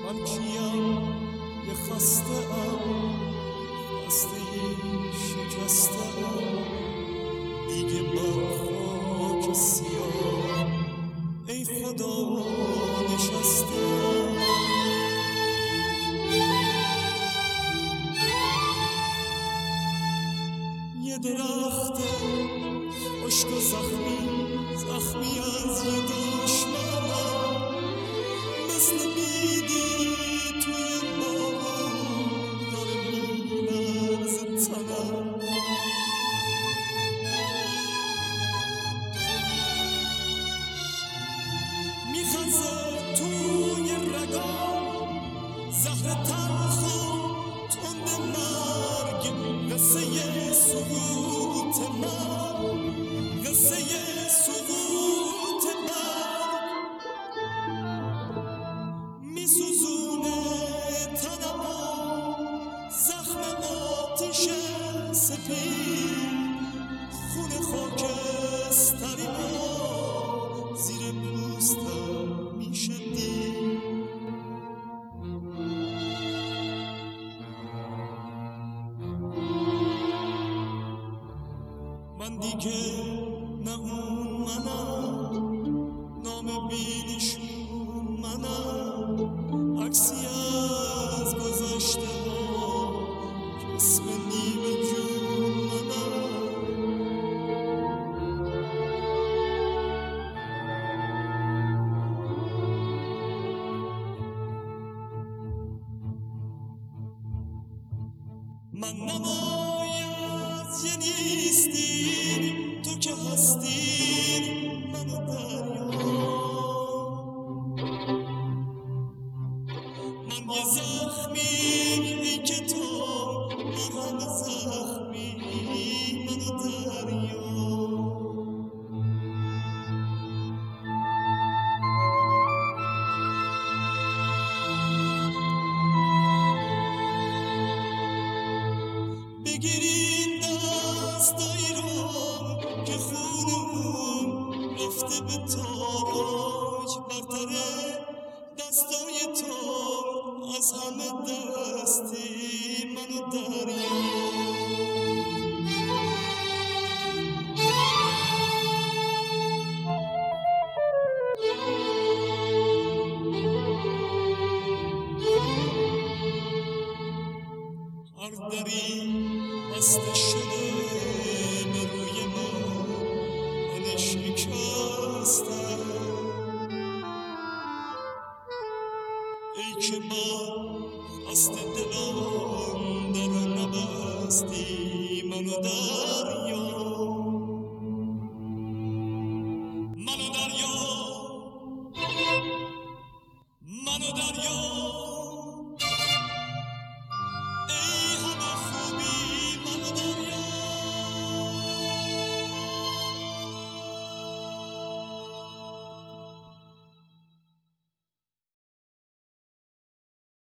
من کیم یه خسته ام، خسته شکسته ام، دیگه بر خاک سیاه ای خدا نشسته ام. یه درخت خشک و زخمی از یه دشمنم، مثل بیدی توی باغ داره میلرزه تنم. میخزه توی رگام زهر تلخ و تند مرگ، قصه سقوط من، قصه سقوط من. میسوزونه تنم و زخم آتش سپید، خون خاکستری ما زیر پوستم میشه دید. من دیگه نه اون منم، نام بیدیشون منم، عکسی از گذشته ها که اسم نیمه جون منم. من نمای از یه نیستیم، تو که هستی من و دریا. من یه زخمی ای که تو مرهم زخمی من و دریا. بگیرین دستایی رو که خونمون رفته به تاراج برتره، دستای تو از همه دستی من و دریا. هر دری بسته شده به روی من شکسته، ای که من خسته دلم در نبستی من و دریا. من و دریا، من و دریا.